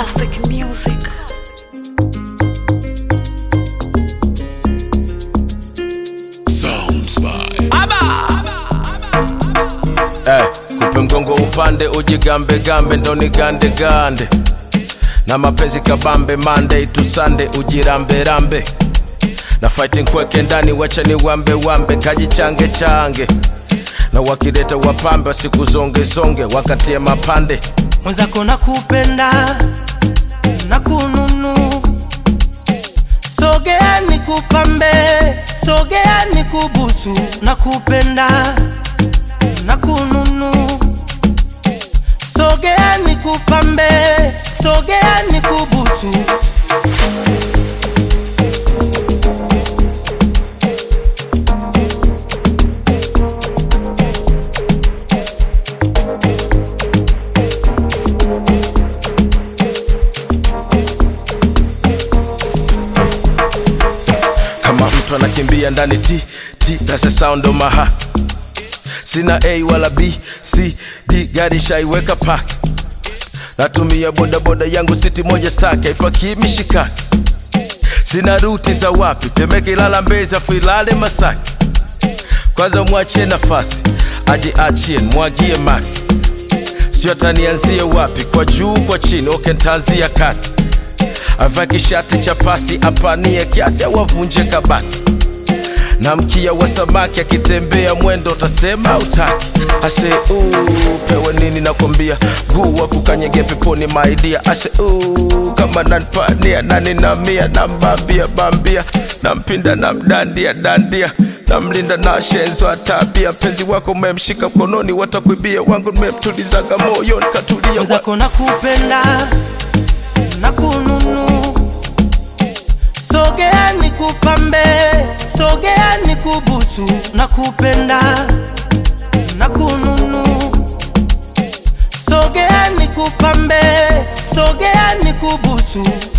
Classic music. Sounds by kupe mgongo upande ujigambe gambe ndo ni gande gande na mapenzi kabambe Monday to Sunday ujirambe rambe na fighting kweke ndani wacha ni wambe wambe kajichange change na wakileta wapambe siku zonge zonge wakati ya mapande mwenzako nakupenda na kununu sogea nikupambe sogea nikubusu nakupenda na kununu sogea nikupambe sogea nikubusu kama mtu anakimbia ndani ti that's the sound of my heart sina A wala B C D gari shaiweka park natumia boda boda yangu city moja stack haipaki mishikaki sina ruti za wapi Temeke Ilala Mbezi Filale Masaki kwanza mwachie nafasi aje achie mwagie max sio tanianzie wapi kwa juu kwa chini nitaanzia kati avaki shati cha pasi apanie kiasi au avunje kabati na mkia wa samaki akitembea mwendo utasema utaki ase pewe nini nakwambia guu wa kukanyege peponi maidia ase kama nanpania nani na mia nambambia bambia nampinda na mdandia dandia namlinda na shenzo atabia penzi wako umemshika mkononi watakuibia wangu nimemtulizaga moyo nikatulia mwenzako nakupenda na kununu sogea nikupambe sogea nikubusu nakupenda na kununu sogea nikupambe sogea nikubusu